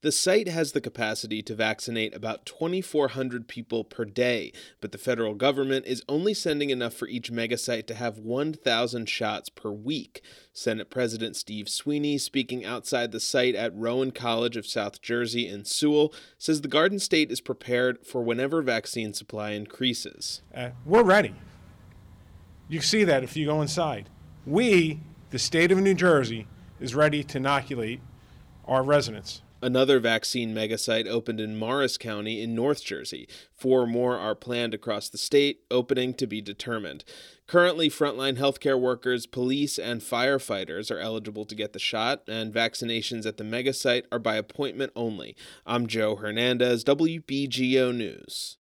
The site has the capacity to vaccinate about 2,400 people per day, but the federal government is only sending enough for each megasite to have 1,000 shots per week. Senate President Steve Sweeney, speaking outside the site at Rowan College of South Jersey in Sewell, says the Garden State is prepared for whenever vaccine supply increases. We're ready. You see that if you go inside. We, the state of New Jersey, is ready to inoculate our residents. Another vaccine megasite opened in Morris County in North Jersey. 4 more are planned across the state, opening to be determined. Currently, frontline healthcare workers, police, and firefighters are eligible to get the shot, and vaccinations at the megasite are by appointment only. I'm Joe Hernandez, WBGO News.